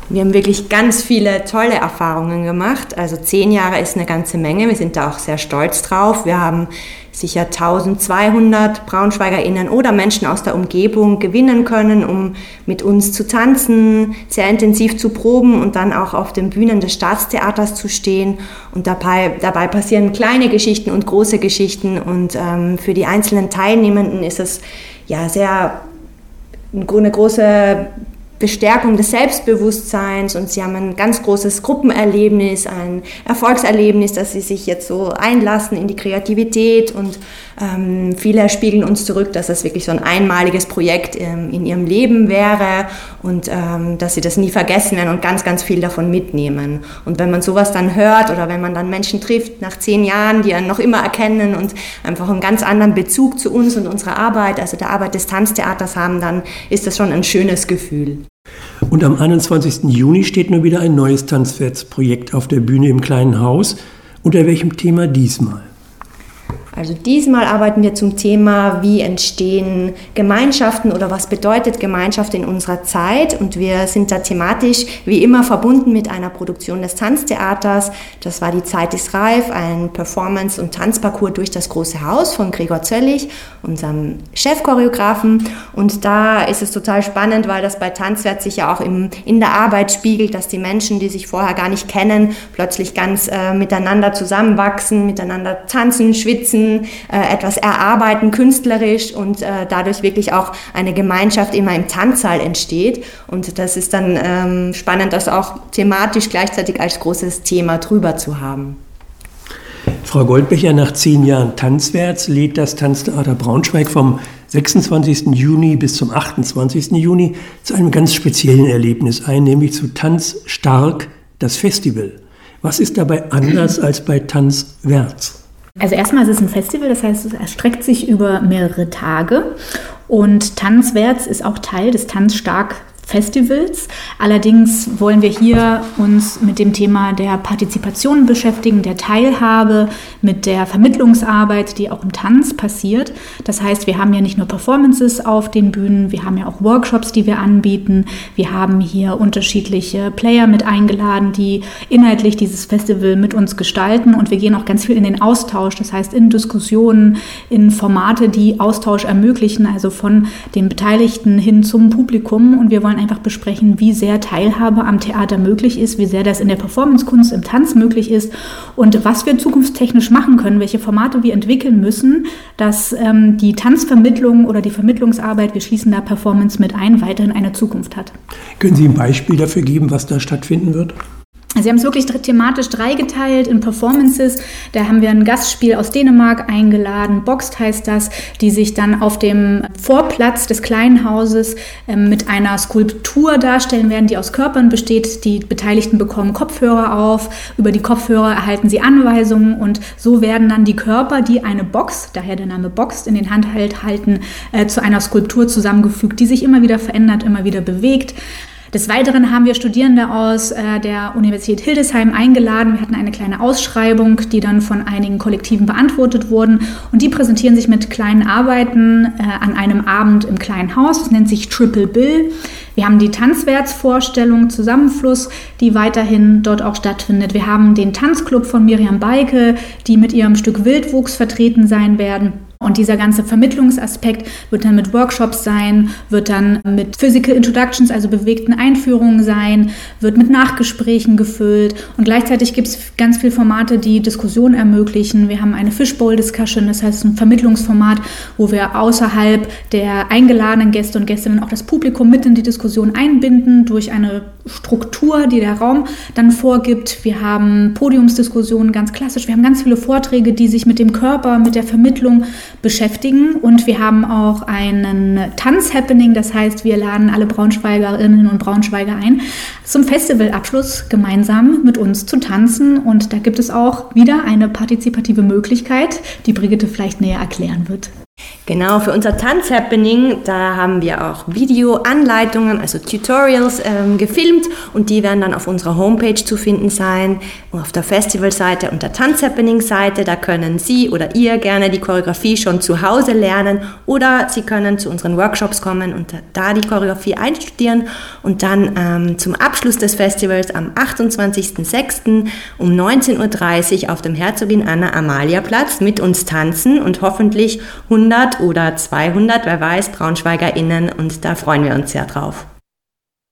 Wir haben wirklich ganz viele tolle Erfahrungen gemacht. Also 10 Jahre ist eine ganze Menge. Wir sind da auch sehr stolz drauf. Wir haben sicher 1200 BraunschweigerInnen oder Menschen aus der Umgebung gewinnen können, um mit uns zu tanzen, sehr intensiv zu proben und dann auch auf den Bühnen des Staatstheaters zu stehen. Und dabei passieren kleine Geschichten und große Geschichten. Und für die einzelnen Teilnehmenden ist es ja sehr eine große Bestärkung des Selbstbewusstseins, und sie haben ein ganz großes Gruppenerlebnis, ein Erfolgserlebnis, dass sie sich jetzt so einlassen in die Kreativität, und viele spiegeln uns zurück, dass das wirklich so ein einmaliges Projekt in ihrem Leben wäre und dass sie das nie vergessen werden und ganz, ganz viel davon mitnehmen. Und wenn man sowas dann hört oder wenn man dann Menschen trifft nach 10 Jahren, die einen noch immer erkennen und einfach einen ganz anderen Bezug zu uns und unserer Arbeit, also der Arbeit des Tanztheaters haben, dann ist das schon ein schönes Gefühl. Und am 21. Juni steht nun wieder ein neues Tanzwertsprojekt auf der Bühne im Kleinen Haus. Unter welchem Thema diesmal? Also diesmal arbeiten wir zum Thema, wie entstehen Gemeinschaften oder was bedeutet Gemeinschaft in unserer Zeit, und wir sind da thematisch wie immer verbunden mit einer Produktion des Tanztheaters. Das war Die Zeit ist reif, ein Performance- und Tanzparcours durch das große Haus von Gregor Zöllig, unserem Chefchoreografen, und da ist es total spannend, weil das bei Tanzwert sich ja auch in der Arbeit spiegelt, dass die Menschen, die sich vorher gar nicht kennen, plötzlich ganz miteinander zusammenwachsen, miteinander tanzen, schwitzen, etwas erarbeiten künstlerisch, und dadurch wirklich auch eine Gemeinschaft immer im Tanzsaal entsteht, und das ist dann spannend, das auch thematisch gleichzeitig als großes Thema drüber zu haben. Frau Goldbecher, nach 10 Jahren Tanzwärts lädt das Tanztheater Braunschweig vom 26. Juni bis zum 28. Juni zu einem ganz speziellen Erlebnis ein, nämlich zu Tanz stark, das Festival. Was ist dabei anders als bei Tanzwärts? Also erstmal ist es ein Festival, das heißt, es erstreckt sich über mehrere Tage, und Tanzwärts ist auch Teil des Tanzstark Festivals. Allerdings wollen wir hier uns mit dem Thema der Partizipation beschäftigen, der Teilhabe, mit der Vermittlungsarbeit, die auch im Tanz passiert. Das heißt, wir haben ja nicht nur Performances auf den Bühnen, wir haben ja auch Workshops, die wir anbieten. Wir haben hier unterschiedliche Player mit eingeladen, die inhaltlich dieses Festival mit uns gestalten, und wir gehen auch ganz viel in den Austausch, das heißt in Diskussionen, in Formate, die Austausch ermöglichen, also von den Beteiligten hin zum Publikum, und wir wollen einfach besprechen, wie sehr Teilhabe am Theater möglich ist, wie sehr das in der Performancekunst, im Tanz möglich ist und was wir zukunftstechnisch machen können, welche Formate wir entwickeln müssen, dass die Tanzvermittlung oder die Vermittlungsarbeit, wir schließen da Performance mit ein, weiterhin eine Zukunft hat. Können Sie ein Beispiel dafür geben, was da stattfinden wird? Sie haben es wirklich thematisch dreigeteilt in Performances. Da haben wir ein Gastspiel aus Dänemark eingeladen, Boxt heißt das, die sich dann auf dem Vorplatz des Kleinen Hauses mit einer Skulptur darstellen werden, die aus Körpern besteht. Die Beteiligten bekommen Kopfhörer auf, über die Kopfhörer erhalten sie Anweisungen, und so werden dann die Körper, die eine Box, daher der Name Boxt, in den Hand halten, zu einer Skulptur zusammengefügt, die sich immer wieder verändert, immer wieder bewegt. Des Weiteren haben wir Studierende aus der Universität Hildesheim eingeladen. Wir hatten eine kleine Ausschreibung, die dann von einigen Kollektiven beantwortet wurden. Und die präsentieren sich mit kleinen Arbeiten an einem Abend im Kleinen Haus. Das nennt sich Triple Bill. Wir haben die Tanzwertsvorstellung Zusammenfluss, die weiterhin dort auch stattfindet. Wir haben den Tanzclub von Miriam Beike, die mit ihrem Stück Wildwuchs vertreten sein werden. Und dieser ganze Vermittlungsaspekt wird dann mit Workshops sein, wird dann mit Physical Introductions, also bewegten Einführungen sein, wird mit Nachgesprächen gefüllt, und gleichzeitig gibt es ganz viele Formate, die Diskussion ermöglichen. Wir haben eine Fishbowl-Discussion, das heißt ein Vermittlungsformat, wo wir außerhalb der eingeladenen Gäste und Gästinnen auch das Publikum mit in die Diskussion einbinden durch eine Struktur, die der Raum dann vorgibt. Wir haben Podiumsdiskussionen, ganz klassisch. Wir haben ganz viele Vorträge, die sich mit dem Körper, mit der Vermittlung beschäftigen, und wir haben auch einen Tanz-Happening, das heißt, wir laden alle Braunschweigerinnen und Braunschweiger ein, zum Festivalabschluss gemeinsam mit uns zu tanzen, und da gibt es auch wieder eine partizipative Möglichkeit, die Brigitte vielleicht näher erklären wird. Genau, für unser Tanzhappening, da haben wir auch Videoanleitungen, also Tutorials gefilmt und die werden dann auf unserer Homepage zu finden sein, auf der Festivalseite und der Tanzhappening-Seite. Da können Sie oder ihr gerne die Choreografie schon zu Hause lernen oder Sie können zu unseren Workshops kommen und da die Choreografie einstudieren und dann zum Abschluss des Festivals am 28.06. um 19.30 Uhr auf dem Herzogin Anna Amalia Platz mit uns tanzen und hoffentlich 100 oder 200, wer weiß, BraunschweigerInnen, und da freuen wir uns sehr drauf.